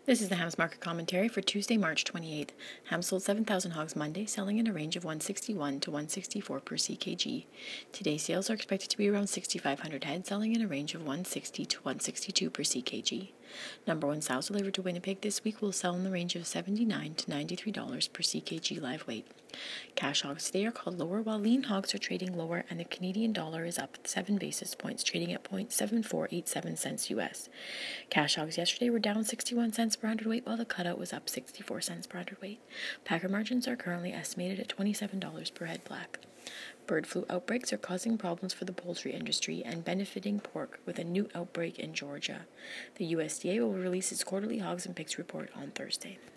This is the Hams Market Commentary for Tuesday, March 28th. Hams sold 7,000 hogs Monday, selling in a range of 161 to 164 per CKG. Today's sales are expected to be around 6,500 head, selling in a range of 160 to 162 per CKG. Number 1 sows delivered to Winnipeg this week will sell in the range of $79 to $93 per CKG live weight. Cash hogs today are called lower, while lean hogs are trading lower, and the Canadian dollar is up 7 basis points, trading at 0.7487 cents US. Cash hogs yesterday were down 61 cents per hundredweight, while the cutout was up 64 cents per hundredweight. Packer margins are currently estimated at $27 per head black. Bird flu outbreaks are causing problems for the poultry industry and benefiting pork, with a new outbreak in Georgia. The USDA will release its quarterly hogs and pigs report on Thursday.